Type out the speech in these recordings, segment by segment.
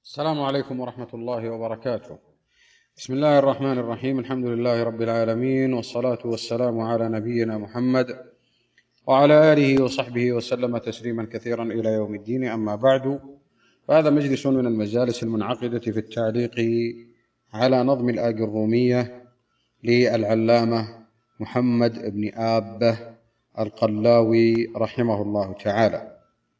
السلام عليكم ورحمة الله وبركاته. بسم الله الرحمن الرحيم. الحمد لله رب العالمين، والصلاة والسلام على نبينا محمد وعلى آله وصحبه وسلم تسليما كثيرا إلى يوم الدين. أما بعد، فهذا مجلس من المجالس المنعقدة في التعليق على نظم الآجرومية للعلامة محمد بن آبة القلاوي رحمه الله تعالى.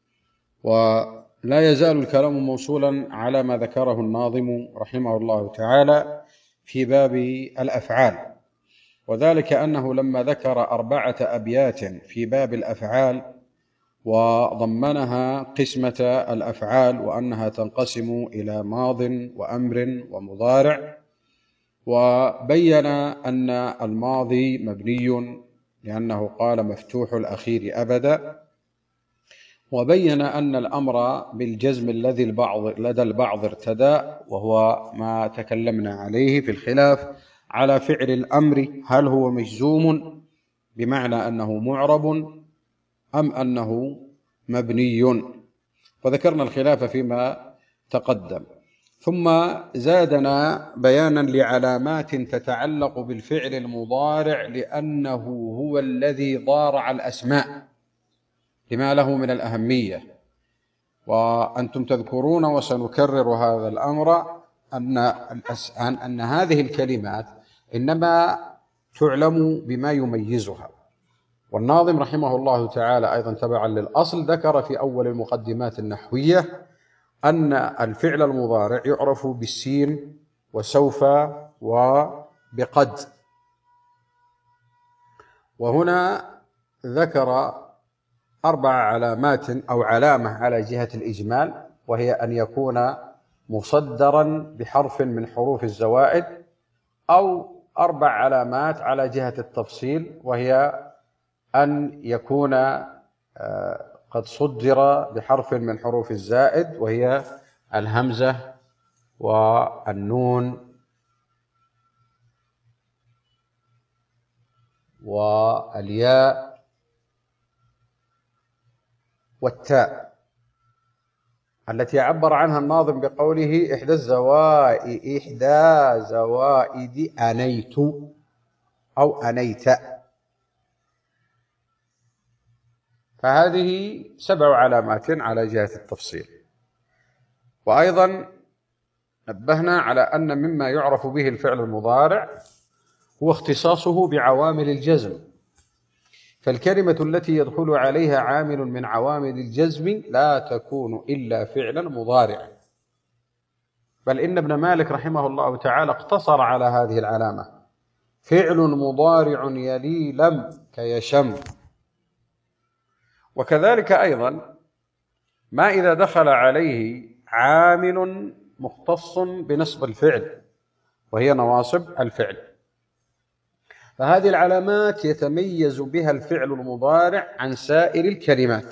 ولا يزال الكلام موصولا على ما ذكره الناظم رحمه الله تعالى في باب الأفعال، وذلك أنه لما ذكر 4 أبيات في باب الأفعال وضمنها قسمة الأفعال وأنها تنقسم إلى ماض وأمر ومضارع، وبين أن الماضي مبني لأنه قال مفتوح الأخير أبدا، وبين أن الأمر بالجزم الذي لدى البعض ارتدى، وهو ما تكلمنا عليه في الخلاف على فعل الأمر، هل هو مجزوم بمعنى أنه معرب أم أنه مبني، وذكرنا الخلاف فيما تقدم. ثم زادنا بيانا لعلامات تتعلق بالفعل المضارع لأنه هو الذي ضارع الأسماء لما له من الأهمية. وأنتم تذكرون وسنكرر هذا الأمر أن هذه الكلمات إنما تعلم بما يميزها. والناظم رحمه الله تعالى أيضا تبعا للأصل ذكر في أول المقدمات النحوية أن الفعل المضارع يعرف بالسين وسوف وبقد، وهنا ذكر 4 علامات أو علامة على جهة الإجمال، وهي أن يكون مصدرا بحرف من حروف الزوائد، أو 4 علامات على جهة التفصيل، وهي أن يكون قد صدر بحرف من حروف الزائد، وهي الهمزة والنون والياء والتاء، التي عبر عنها الناظم بقوله إحدى زوائد أنيت أو أنيت. فهذه 7 علامات على جهة التفصيل. وأيضا نبهنا على أن مما يعرف به الفعل المضارع هو اختصاصه بعوامل الجزم، فالكلمة التي يدخل عليها عامل من عوامل الجزم لا تكون إلا فعلا مضارعا، بل إن ابن مالك رحمه الله تعالى اقتصر على هذه العلامة: فعل مضارع يلي لم كيشم. وكذلك أيضا ما إذا دخل عليه عامل مختص بنصب الفعل، وهي نواصب الفعل، فهذه العلامات يتميز بها الفعل المضارع عن سائر الكلمات.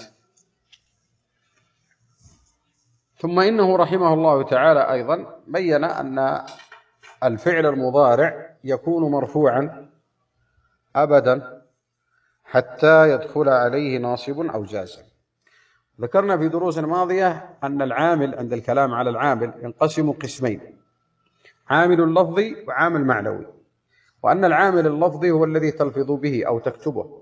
ثم إنه رحمه الله تعالى أيضا بين أن الفعل المضارع يكون مرفوعا أبدا حتى يدخل عليه ناصب أو جازم. ذكرنا في دروس ماضية أن العامل عند الكلام على العامل ينقسم قسمين: عامل لفظي وعامل معنوي، وأن العامل اللفظي هو الذي تلفظ به أو تكتبه،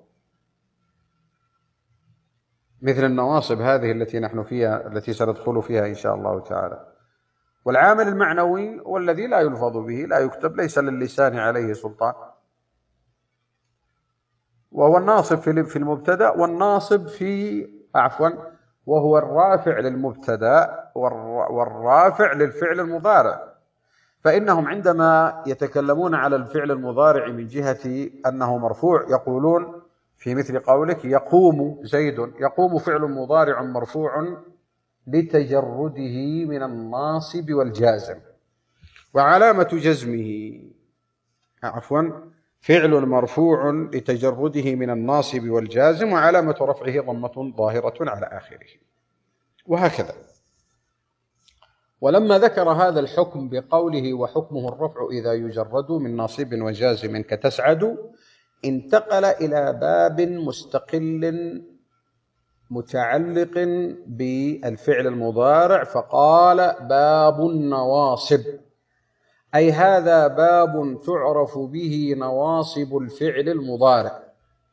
مثل النواصب هذه التي نحن فيها، التي سندخل فيها إن شاء الله تعالى. والعامل المعنوي هو الذي لا يلفظ به، لا يكتب، ليس للسان عليه سلطان، وهو الناصب في المبتدأ، والناصب وهو الرافع للمبتدأ والرافع للفعل المضارع. فإنهم عندما يتكلمون على الفعل المضارع من جهة أنه مرفوع يقولون في مثل قولك يقوم زيد، يقوم فعل مضارع مرفوع لتجرده من الناصب والجازم، وعلامة جزمه فعل مرفوع لتجرده من الناصب والجازم، وعلامة رفعه ضمة ظاهرة على آخره، وهكذا. ولما ذكر هذا الحكم بقوله وحكمه الرفع إذا يجرد من ناصب وجازم كتسعد، انتقل إلى باب مستقل متعلق بالفعل المضارع فقال باب النواصب، أي هذا باب تعرف به نواصب الفعل المضارع،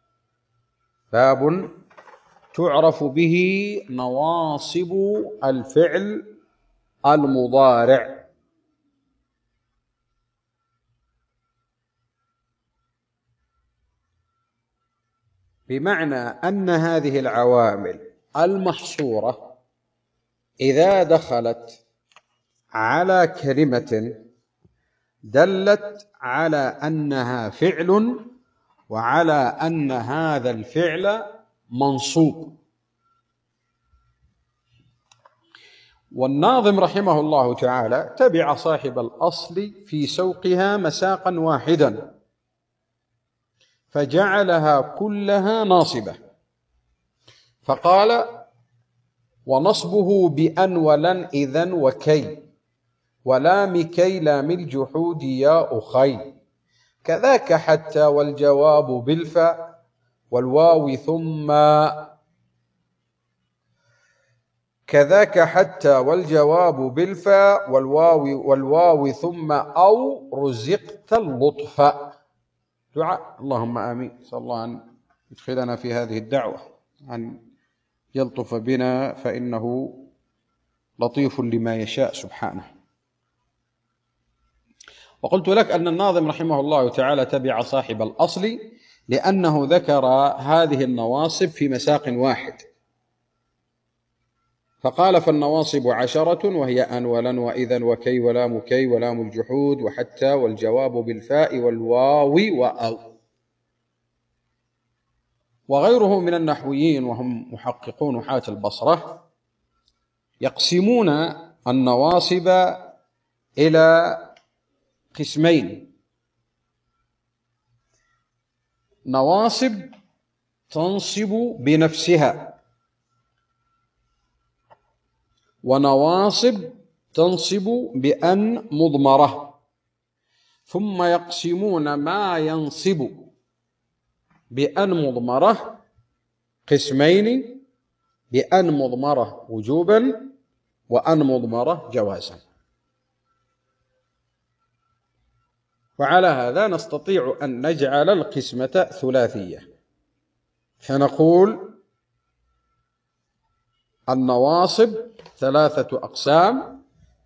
باب تعرف به نواصب الفعل المضارع. بمعنى أن هذه العوامل المحصورة إذا دخلت على كلمة دلت على أنها فعل وعلى أن هذا الفعل منصوب. والناظم رحمه الله تعالى تبع صاحب الأصل في سوقها مساقا واحدا فجعلها كلها ناصبة، فقال ونصبه بأن ولن إذن وكي ولام كي لام الجحود يا أخي كذاك حتى والجواب بالفاء والواو ثم كذاك حتى والجواب بالفاء والواو ثم أو رزقت اللطف. دعاء اللهم آمين. صلى الله أن يدخلنا في هذه الدعوة، أن يلطف بنا فإنه لطيف لما يشاء سبحانه. وقلت لك أن الناظم رحمه الله تعالى تبع صاحب الأصل لأنه ذكر هذه النواصب في مساق واحد، فقال فالنواصب 10 وهي أن ولن وإذا وكي ولام كي ولام الجحود وحتى والجواب بالفاء والواو وأو. وغيره من النحويين وهم محققون نحاة البصرة يقسمون النواصب إلى قسمين: نواصب تنصب بنفسها، ونواصب تنصب بأن مضمرة. ثم يقسمون ما ينصب بأن مضمرة قسمين: بأن مضمرة وجوبا وأن مضمرة جوازا. وعلى هذا نستطيع أن نجعل القسمة ثلاثية، فنقول النواصب 3 أقسام: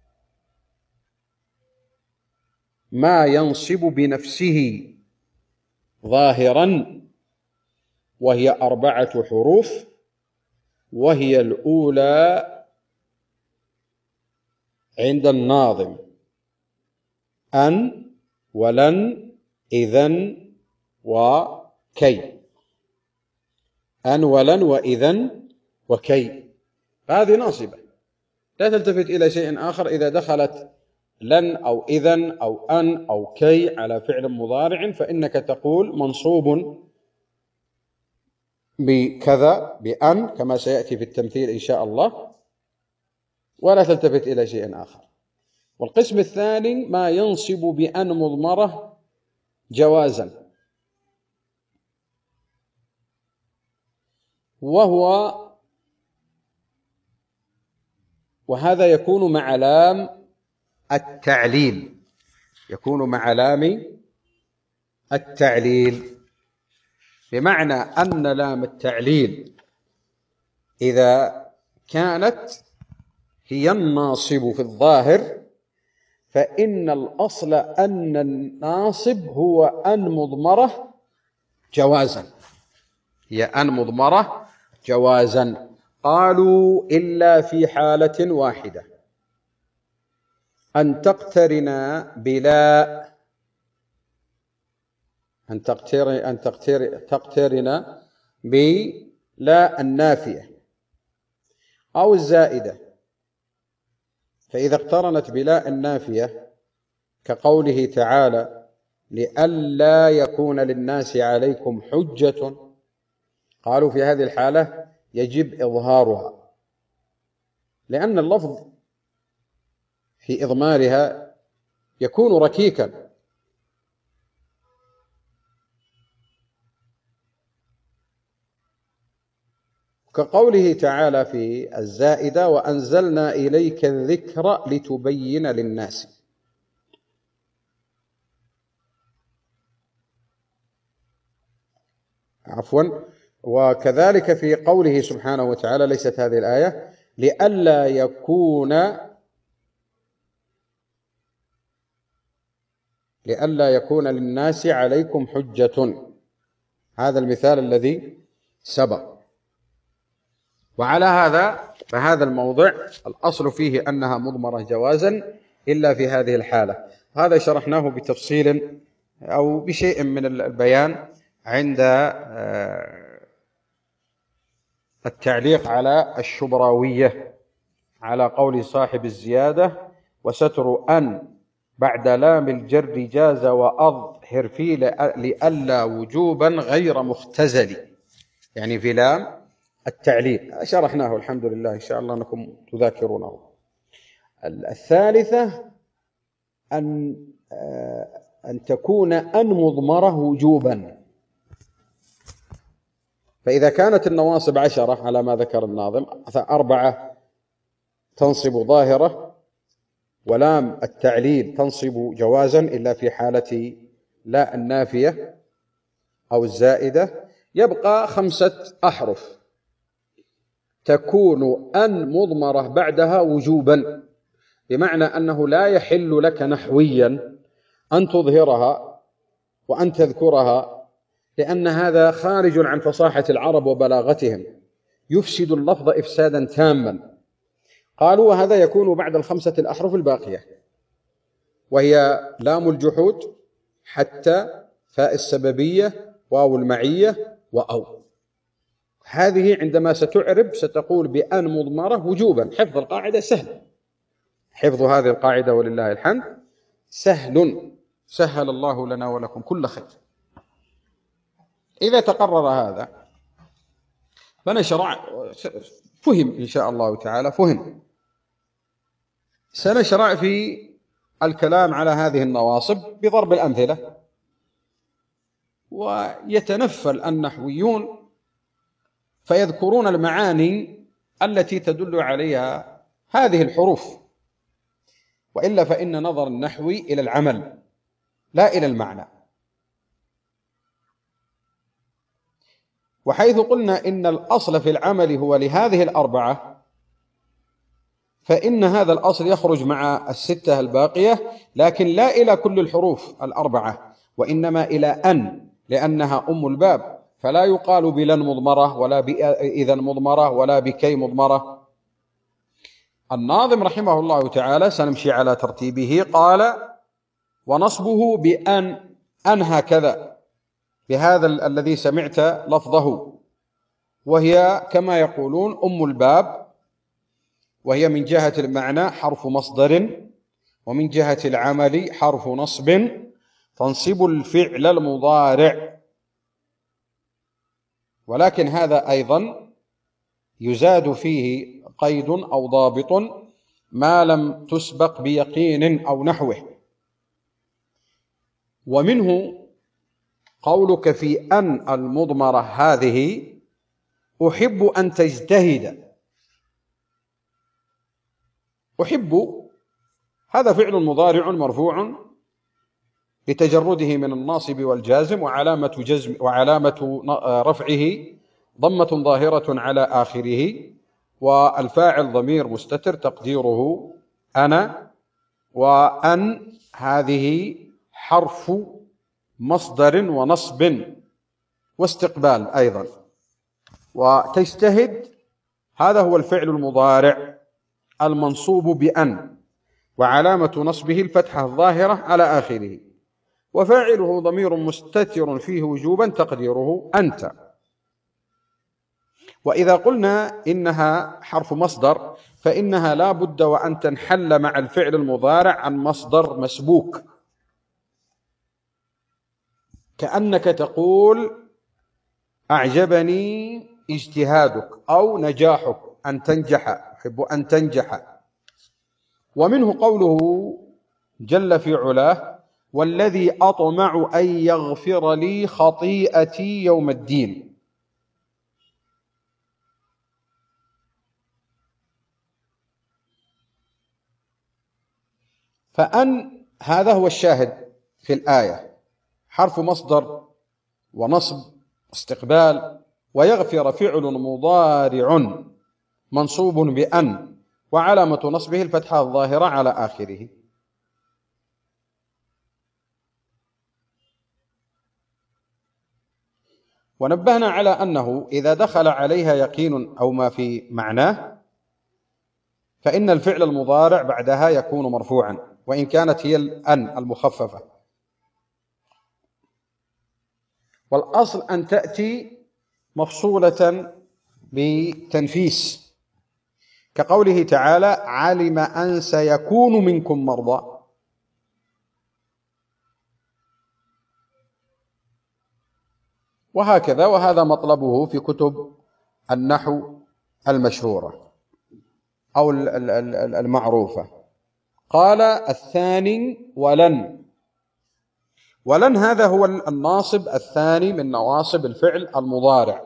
ما ينصب بنفسه ظاهرا وهي 4 حروف، وهي الأولى عند الناظم أن ولن إذن وكي، أن ولن وإذن وكي، هذه ناصبة لا تلتفت إلى شيء آخر. إذا دخلت لن أو إذن أو أن أو كي على فعل مضارع فإنك تقول منصوب بكذا بأن كما سيأتي في التمثيل إن شاء الله، ولا تلتفت إلى شيء آخر. والقسم الثاني ما ينصب بأن مضمرة جوازا، وهذا يكون مع لام التعليل، يكون مع لام التعليل، بمعنى أن لام التعليل إذا كانت هي الناصب في الظاهر فإن الأصل أن الناصب هو أن مضمرة جوازا، هي أن مضمرة جوازا. قالوا إلا في حالة واحدة: أن تقترن بلا، أن تقترن بلا النافية أو الزائدة. فإذا اقترنت بلا النافية كقوله تعالى: لئلا يكون للناس عليكم حجة، قالوا في هذه الحالة يجب إظهارها، لأن اللفظ في إضمارها يكون ركيكا. كقوله تعالى في الزائدة: وأنزلنا إليك الذكر لتبين للناس. عفوا. وكذلك في قوله سبحانه وتعالى، ليست هذه الآية: لئلا يكون للناس عليكم حجة. هذا المثال الذي سبق. وعلى هذا فهذا الموضع الأصل فيه أنها مضمرة جوازا إلا في هذه الحالة. هذا شرحناه بتفصيل أو بشيء من البيان عند التعليق على الشبراوية على قول صاحب الزيادة: وستر أن بعد لام الجر جاز وأظهر فيه لئلا وجوبا غير مختزل، يعني في لام التعليل. شرحناه الحمد لله، إن شاء الله أنكم تذاكرونه. الثالثة أن تكون أن مضمرة وجوبا. فإذا كانت النواصب 10 على ما ذكر الناظم، 4 تنصب ظاهرة، ولام التعليل تنصب جوازا إلا في حالة لا النافية أو الزائدة، يبقى 5 أحرف تكون أن مضمرة بعدها وجوبا، بمعنى أنه لا يحل لك نحويا أن تظهرها وأن تذكرها، لأن هذا خارج عن فصاحة العرب وبلاغتهم، يفسد اللفظ إفسادا تاما. قالوا: وهذا يكون بعد 5 الأحرف الباقية، وهي لام الجحود، حتى، فاء السببية، واو المعية، وأو. هذه عندما ستعرب ستقول بأن مضمرة وجوبا. حفظ القاعدة سهل، حفظ هذه القاعدة ولله الحمد سهل، سهل الله لنا ولكم كل خير. إذا تقرر هذا فنشرع، فهم إن شاء الله تعالى، فهم. سنشرع في الكلام على هذه النواصب بضرب الأمثلة. ويتنفل النحويون فيذكرون المعاني التي تدل عليها هذه الحروف، وإلا فإن نظر النحوي إلى العمل لا إلى المعنى. وحيث قلنا إن الأصل في العمل هو لهذه 4، فإن هذا الأصل يخرج مع 6 الباقية، لكن لا إلى كل الحروف 4، وإنما إلى أن، لأنها أم الباب، فلا يقال بلن مضمرة ولا بإذن مضمرة ولا بكي مضمرة. الناظم رحمه الله تعالى، سنمشي على ترتيبه، قال: ونصبه بأن، أن هكذا بهذا الذي سمعت لفظه، وهي كما يقولون أم الباب، وهي من جهة المعنى حرف مصدر، ومن جهة العمل حرف نصب، تنصب الفعل المضارع. ولكن هذا أيضا يزاد فيه قيد أو ضابط: ما لم تسبق بيقين أو نحوه. ومنه قولك في أن المضمرة هذه: أحب أن تجتهد. أحب هذا فعل مضارع مرفوع لتجرده من الناصب والجازم، وعلامة رفعه ضمة ظاهرة على آخره، والفاعل ضمير مستتر تقديره أنا، وأن هذه حرف مصدر ونصب واستقبال أيضا. وتجتهد هذا هو الفعل المضارع المنصوب بأن، وعلامة نصبه الفتحة الظاهرة على آخره، وفاعله ضمير مستتر فيه وجوبا تقديره أنت. وإذا قلنا إنها حرف مصدر، فإنها لا بد وأن تنحل مع الفعل المضارع عن مصدر مسبوك، كأنك تقول: أعجبني اجتهادك، أو نجاحك، أن تنجح، أحب أن تنجح. ومنه قوله جل في علاه: والذي أطمع أن يغفر لي خطيئتي يوم الدين. فأن هذا هو الشاهد في الآية، حرف مصدر ونصب استقبال، ويغفر فعل مضارع منصوب بأن وعلامة نصبه الفتحة الظاهرة على آخره. ونبهنا على أنه إذا دخل عليها يقين أو ما في معناه فإن الفعل المضارع بعدها يكون مرفوعا، وإن كانت هي الأن المخففة، والأصل أن تأتي مفصولة بتنفيس، كقوله تعالى: علم أن سيكون منكم مرضى. وهكذا، وهذا مطلبه في كتب النحو المشهورة أو المعروفة. قال الثاني ولن. ولن هذا هو الناصب الثاني من نواصب الفعل المضارع،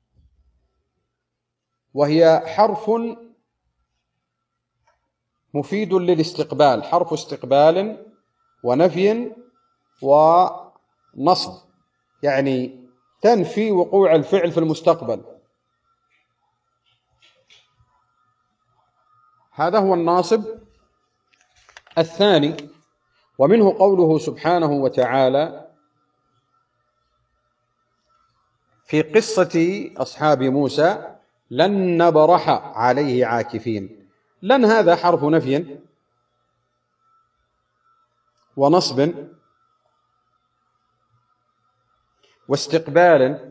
وهي حرف مفيد للاستقبال، حرف استقبال ونفي ونصب، يعني تنفي وقوع الفعل في المستقبل. هذا هو الناصب الثاني. ومنه قوله سبحانه وتعالى في قصة أصحاب موسى: لن نبرح عليه عاكفين. لن هذا حرف نفي ونصب واستقبال.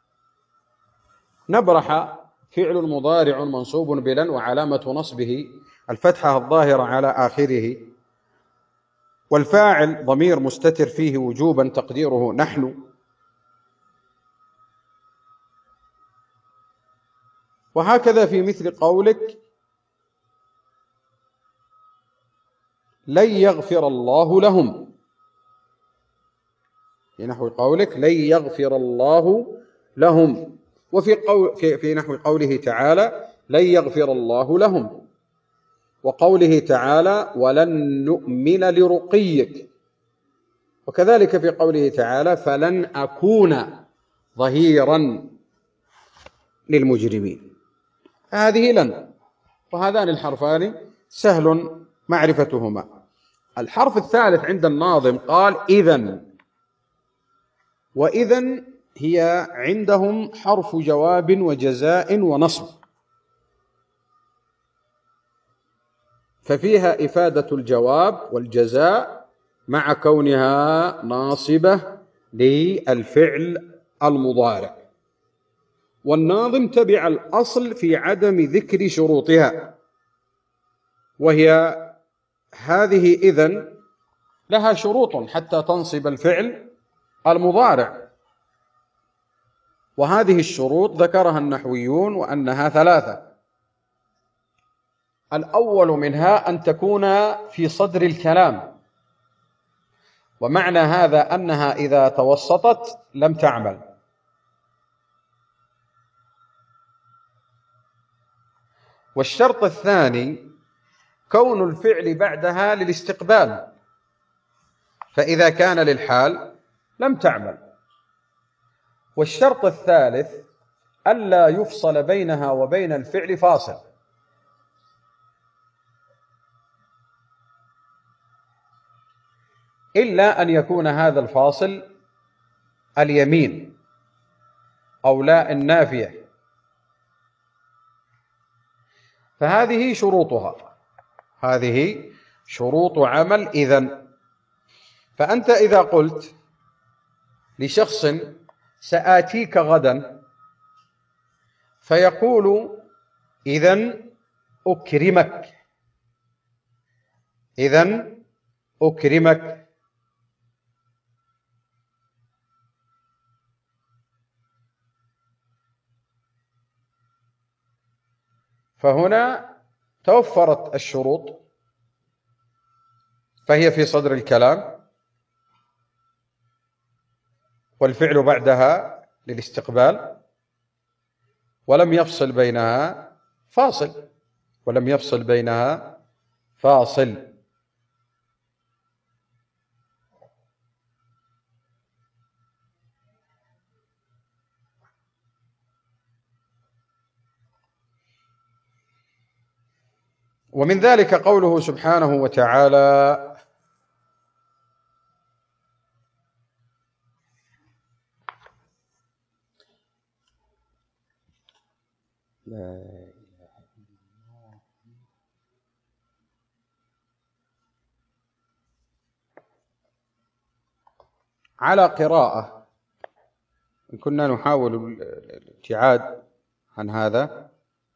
نبرح فعل مضارع منصوب بلن وعلامة نصبه الفتحة الظاهرة على آخره، والفاعل ضمير مستتر فيه وجوبا تقديره نحن. وهكذا في مثل قولك: لن يغفر الله لهم، في نحو قولك لن يغفر الله لهم. وفي في نحو قوله تعالى: لن يغفر الله لهم. وقوله تعالى: ولن نؤمن لرقيك. وكذلك في قوله تعالى: فلن أكون ظهيرا للمجرمين. هذه لن، وهذان الحرفان سهل معرفتهما. الحرف الثالث عند الناظم قال إذن. وإذن هي عندهم حرف جواب وجزاء ونصب، ففيها إفادة الجواب والجزاء مع كونها ناصبة للفعل المضارع. والناظم تبع الأصل في عدم ذكر شروطها، وهي هذه إذن لها شروط حتى تنصب الفعل المضارع، وهذه الشروط ذكرها النحويون وأنها ثلاثة. الأول منها أن تكون في صدر الكلام، ومعنى هذا أنها إذا توسطت لم تعمل. والشرط الثاني كون الفعل بعدها للاستقبال، فإذا كان للحال لم تعمل. والشرط الثالث ألا يفصل بينها وبين الفعل فاصل، إلا أن يكون هذا الفاصل اليمين أو لا النافية، فهذه شروطها، هذه شروط عمل إذن. فأنت إذا قلت لشخص سآتيك غدا، فيقول إذن أكرمك، إذن أكرمك. فهنا توفرت الشروط، فهي في صدر الكلام، والفعل بعدها للاستقبال، ولم يفصل بينها فاصل، ولم يفصل بينها فاصل. ومن ذلك قوله سبحانه وتعالى: على قراءة، إن كنا نحاول الابتعاد عن هذا،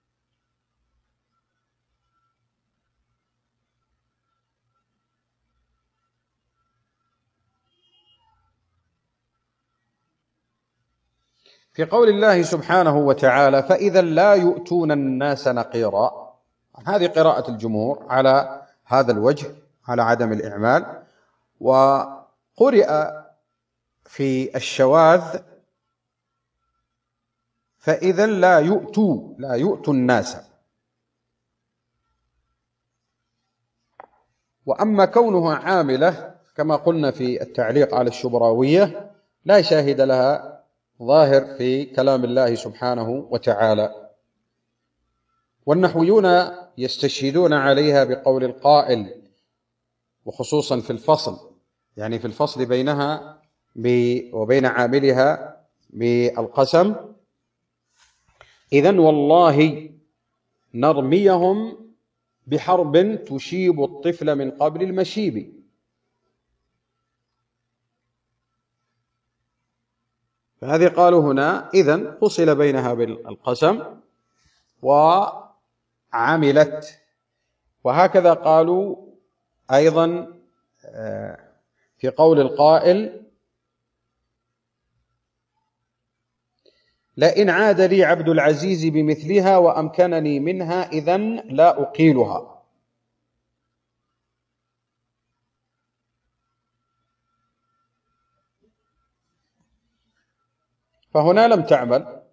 في قول الله سبحانه وتعالى: فإذا لا يؤتون الناس نقيرا. هذه قراءة الجمهور على هذا الوجه، على عدم الإعمال. وقرئ في الشواذ: فإذا لا يؤتوا الناس. وأما كونها عاملة كما قلنا في التعليق على الشبراوية لا شاهد لها ظاهر في كلام الله سبحانه وتعالى. والنحويون يستشهدون عليها بقول القائل، وخصوصا في الفصل، يعني في الفصل بينها وبين عاملها بالقسم: إذن والله نرميهم بحرب تشيب الطفل من قبل المشيب. فهذه قالوا هنا إذن فصل بينها بالقسم وعملت. وهكذا قالوا أيضا في قول القائل: لئن عاد لي عبد العزيز بمثلها وأمكنني منها إذن لا أقيلها. فهنا لم تعمل،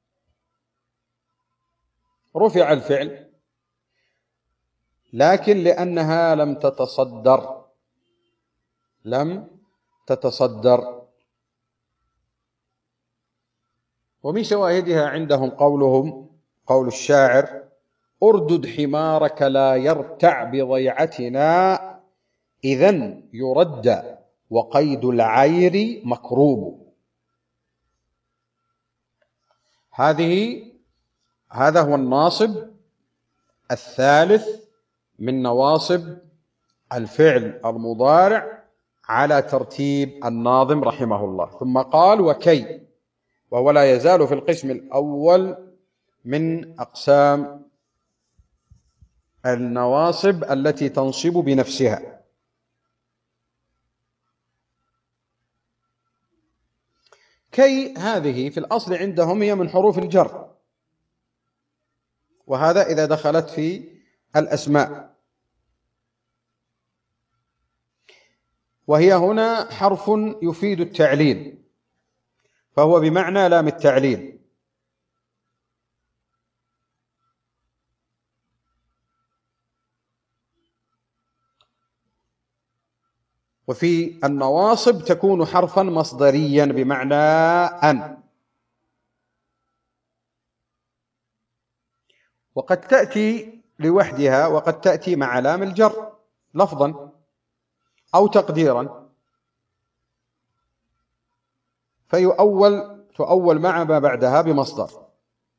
رفع الفعل، لكن لأنها لم تتصدر. ومن شواهدها عندهم قول الشاعر: أردد حمارك لا يرتع بضيعتنا إذن يرد وقيد العير مكروب. هذا هو الناصب الثالث من نواصب الفعل المضارع على ترتيب الناظم رحمه الله. ثم قال: وكي، وهو لا يزال في القسم الأول من أقسام النواصب التي تنصب بنفسها. كي هذه في الأصل عندهم هي من حروف الجر، وهذا إذا دخلت في الأسماء. وهي هنا حرف يفيد التعليل، فهو بمعنى لام التعليل. وفي النواصب تكون حرفا مصدريا بمعنى أن، وقد تأتي لوحدها وقد تأتي مع لام الجر لفظا أو تقديرا، تؤول مع ما بعدها بمصدر.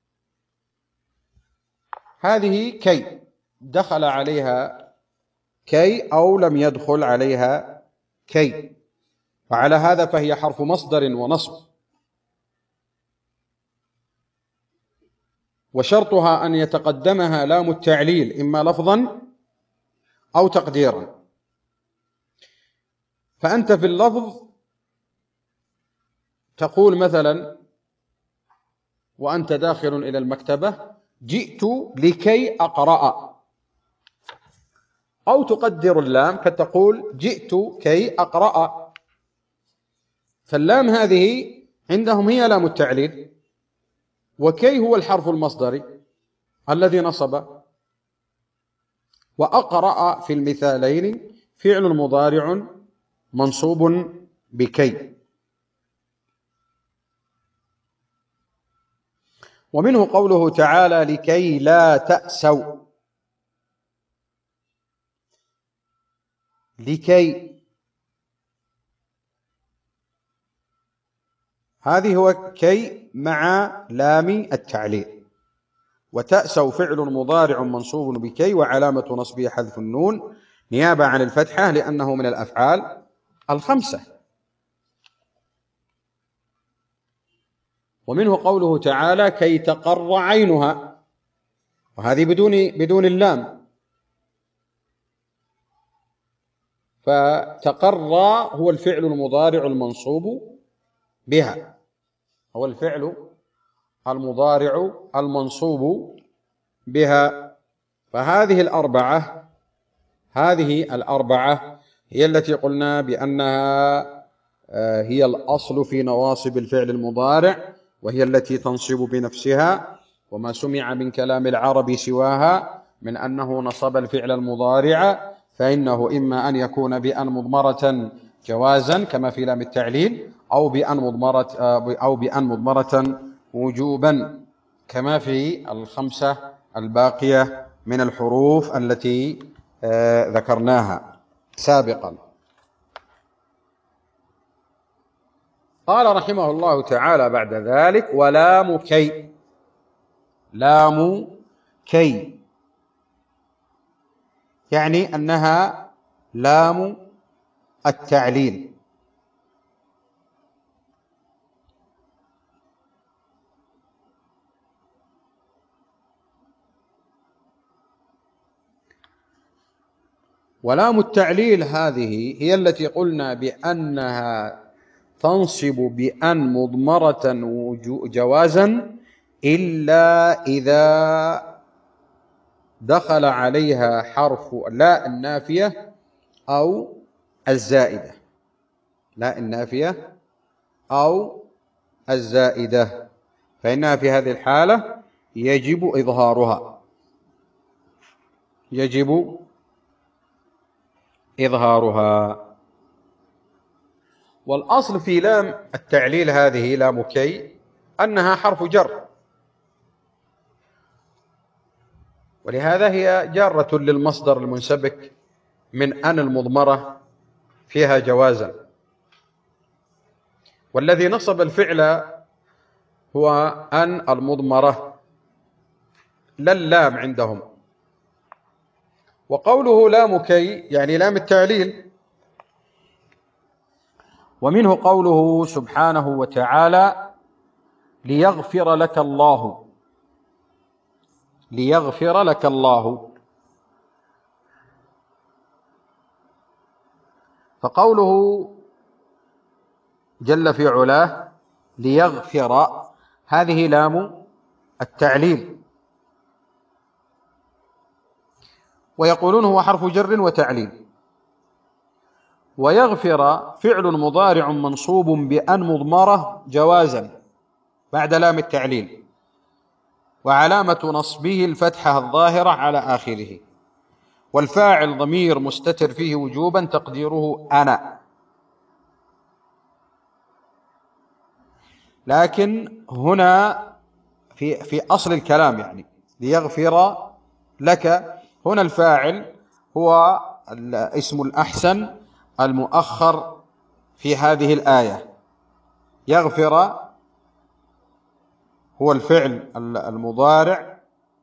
هذه كي دخل عليها كي أو لم يدخل عليها كي، وعلى هذا فهي حرف مصدر ونصب. وشرطها أن يتقدمها لام التعليل إما لفظا أو تقديرا. فأنت في اللفظ تقول مثلا وأنت داخل إلى المكتبة: جئت لكي أقرأ، أو تقدر اللام فتقول: جئت كي أقرأ. فاللام هذه عندهم هي لام التعليل، وكي هو الحرف المصدري الذي نصب. وأقرأ في المثالين فعل مضارع منصوب بكي. ومنه قوله تعالى: لكي لا تأسوا. لكي. هذه هو كي مع لام التعليل. وتأسوا فعل مضارع منصوب بكي وعلامة نصبه حذف النون نيابة عن الفتحة لأنه من الأفعال الخمسة. ومنه قوله تعالى كي تقر عينها، وهذه بدون اللام، فتقر هو الفعل المضارع المنصوب بها، هو الفعل المضارع المنصوب بها. فهذه الأربعة هي التي قلنا بأنها هي الأصل في نواصب الفعل المضارع، وهي التي تنصب بنفسها، وما سمع من كلام العرب سواها من أنه نصب الفعل المضارع فإنه إما أن يكون بأن مضمرة جوازا كما في لام التعليل، أو بأن مضمرة وجوبا كما في الخمسة الباقية من الحروف التي ذكرناها سابقا. قال رحمه الله تعالى بعد ذلك ولام كي. لام كي يعني أنها لام التعليل. ولام التعليل هذه هي التي قلنا بأنها تنصب بأن مضمرة جوازا إلا إذا دخل عليها حرف لا النافية أو الزائدة. لا النافية أو الزائدة، فإنها في هذه الحالة يجب إظهارها، يجب إظهارها. والأصل في لام التعليل هذه لام كي أنها حرف جر، ولهذا هي جارة للمصدر المنسبك من أن المضمرة فيها جوازا، والذي نصب الفعل هو أن المضمرة لا اللام عندهم. وقوله لام كي يعني لام التعليل. ومنه قوله سبحانه وتعالى ليغفر لك الله. ليغفر لك الله. فقوله جل في علاه ليغفر هذه لام التعليل، ويقولون هو حرف جر وتعليل. ويغفر فعل مضارع منصوب بأن مضمرة جوازا بعد لام التعليل، وعلامة نصبه الفتحة الظاهرة على آخره، والفاعل ضمير مستتر فيه وجوبا تقديره أنا. لكن هنا في أصل الكلام يعني ليغفر لك، هنا الفاعل هو الاسم الأحسن المؤخر في هذه الآية. يغفر هو الفعل المضارع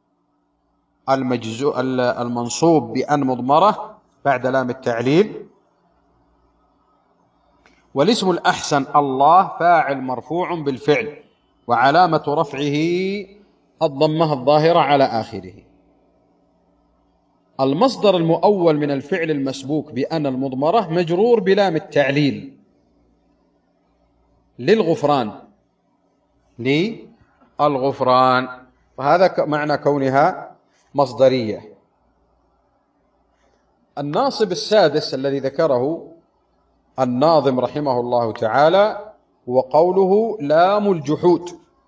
المنصوب بأن مضمرة بعد لام التعليل، والاسم الأحسن الله فاعل مرفوع بالفعل وعلامة رفعه الضمة الظاهرة على آخره. المصدر المؤول من الفعل المسبوك بأن المضمرة مجرور بلام التعليل للغفران، للغفران، وهذا معنى كونها مصدرية. الناصب السادس الذي ذكره الناظم رحمه الله تعالى هو قوله لام الجحود.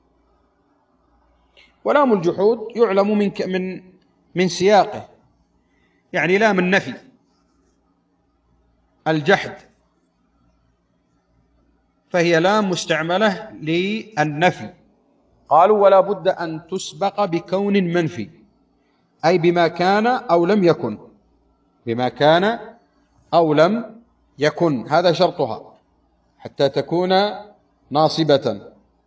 ولام الجحود يعلم من سياقه، يعني لام النفي، الجحد، فهي لام مستعملة للنفي. قالوا ولا بد أن تسبق بكون منفي، أي بما كان أو لم يكن، بما كان أو لم يكن، هذا شرطها حتى تكون ناصبة.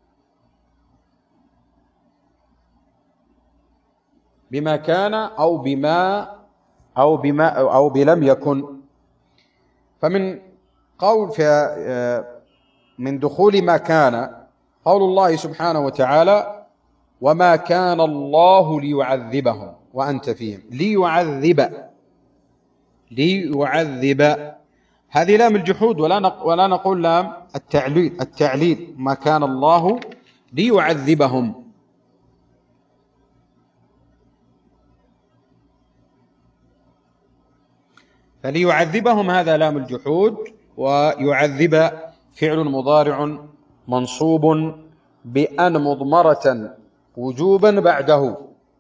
بما كان أو بلم يكن. فمن قول من دخول ما كان قول الله سبحانه وتعالى: وما كان الله ليعذبهم وأنت فيهم. ليعذب، هذه لام الجحود، ولا نقول لام التعليل. ما كان الله ليعذبهم. فليعذبهم هذا لام الجحود، ويعذب فعل مضارع منصوب بأن مضمرة وجوبا بعده.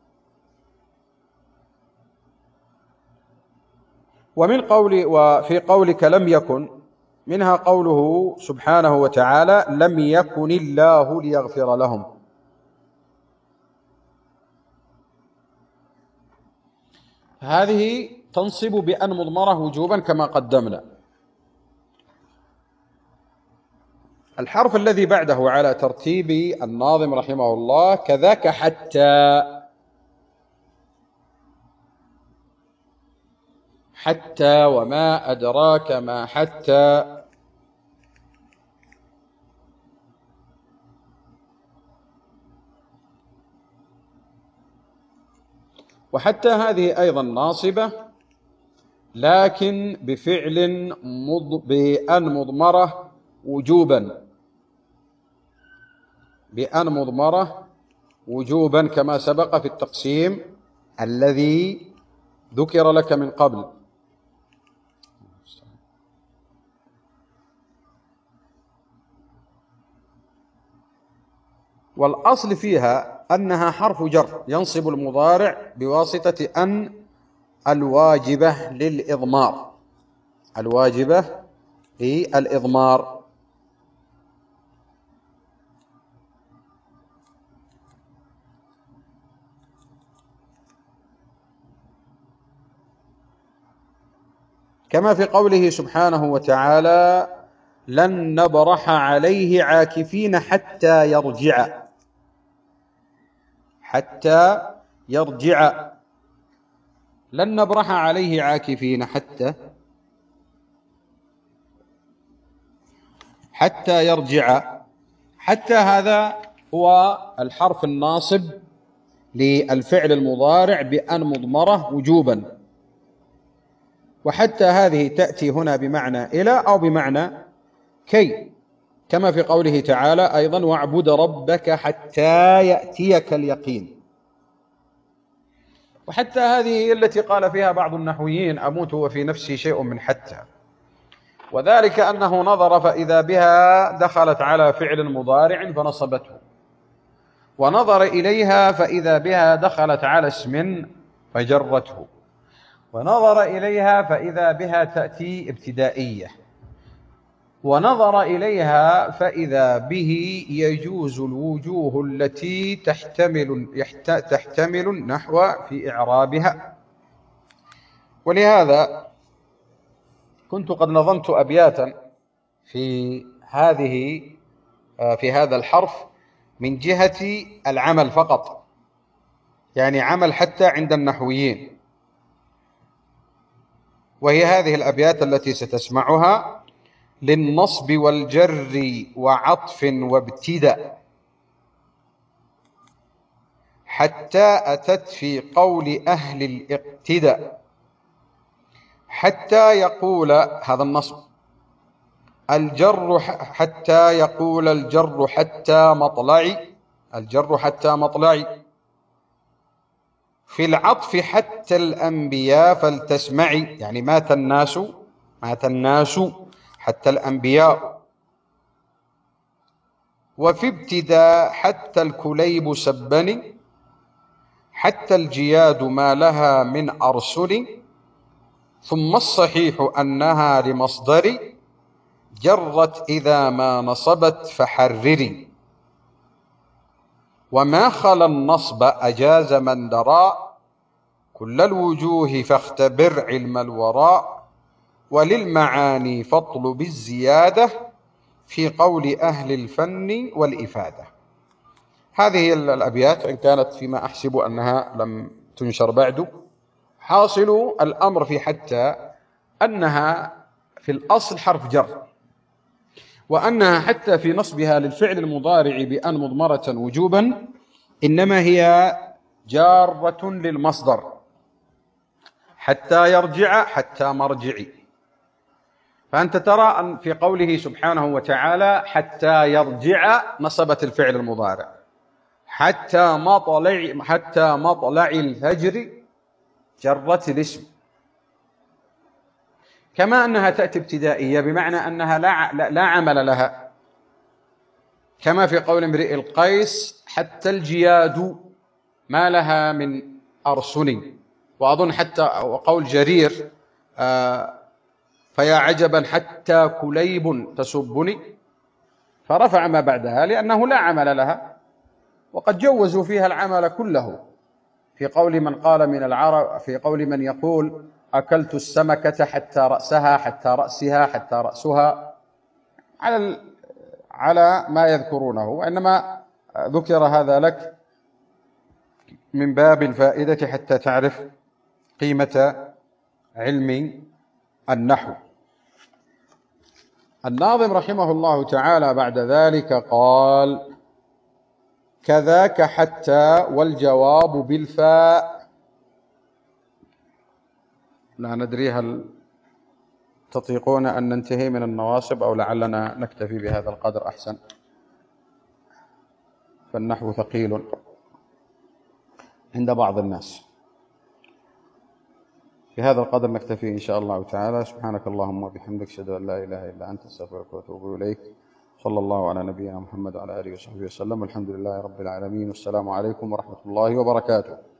وفي قولك لم يكن منها قوله سبحانه وتعالى: لم يكن الله ليغفر لهم. هذه تنصب بأن مضمرة وجوبا كما قدمنا. الحرف الذي بعده على ترتيب الناظم رحمه الله كذاك حتى وما أدراك ما حتى. وحتى هذه أيضا ناصبة، لكن بأن مضمرة وجوبا، كما سبق في التقسيم الذي ذكر لك من قبل. والأصل فيها أنها حرف جر ينصب المضارع بواسطة أن الواجبة للإضمار، كما في قوله سبحانه وتعالى: لن نبرح عليه عاكفين حتى يرجع. لن نبرح عليه عاكفين حتى يرجع. حتى هذا هو الحرف الناصب للفعل المضارع بأن مضمرة وجوبا. وحتى هذه تأتي هنا بمعنى إلى أو بمعنى كي، كما في قوله تعالى أيضا: واعبد ربك حتى يأتيك اليقين. وحتى هذه هي التي قال فيها بعض النحويين: أموت وفي نفسي شيء من حتى، وذلك أنه نظر فإذا بها دخلت على فعل مضارع فنصبته، ونظر إليها فإذا بها دخلت على اسم فجرته، ونظر إليها فإذا بها تأتي ابتدائية، ونظر إليها فإذا به يجوز الوجوه التي تحتمل النحو في إعرابها. ولهذا كنت قد نظمت أبياتا في هذا الحرف من جهة العمل فقط، يعني عمل حتى عند النحويين، وهي هذه الأبيات التي ستسمعها: للنصب والجر وعطف وابتداء، حتى أتت في قول أهل الاقتداء، حتى يقول هذا النصب الجر، حتى يقول الجر حتى مطلعي، في العطف حتى الأنبياء فلتسمعي، يعني مات الناس حتى الأنبياء. وفي ابتداء حتى الكليب سبني، حتى الجياد ما لها من أرسل، ثم الصحيح أنها لمصدر، جرت إذا ما نصبت فحرري. وما خلا النصب أجاز من درى، كل الوجوه فاختبر علم الوراء، وللمعاني فاطلب الزيادة في قول أهل الفن والإفادة. هذه الأبيات إن كانت فيما أحسب أنها لم تنشر بعد. حاصل الأمر في حتى أنها في الأصل حرف جر، وأنها حتى في نصبها للفعل المضارع بأن مضمرة وجوبا إنما هي جارة للمصدر، حتى يرجع حتى مرجعي. فأنت ترى أن في قوله سبحانه وتعالى حتى يرجع نصبت الفعل المضارع، حتى مطلع الفجر جرت الاسم، كما أنها تأتي ابتدائية بمعنى أنها لا عمل لها، كما في قول امرئ القيس حتى الجياد ما لها من أرسل. وأظن حتى وقول جرير فيا عجبا حتى كليب تسبني، فرفع ما بعدها لأنه لا عمل لها، وقد جوزوا فيها العمل كله في قول من قال من العرب، في قول من يقول أكلت السمكة حتى رأسها حتى رأسها حتى رأسها، على ما يذكرونه. وإنما ذكر هذا لك من باب الفائدة حتى تعرف قيمة علم النحو. الناظم رحمه الله تعالى بعد ذلك قال: كذاك حتى والجواب بالفاء. لا ندري هل تطيقون أن ننتهي من النواصب أو لعلنا نكتفي بهذا القدر أحسن، فالنحو ثقيل عند بعض الناس. في هذا القدر نكتفي إن شاء الله تعالى. سبحانك اللهم وبحمدك، أشهد أن لا إله إلا أنت، أستغفرك وأتوب إليك. صلى الله على نبينا محمد وعلى آله وصحبه وسلم، والحمد لله رب العالمين، والسلام عليكم ورحمة الله وبركاته.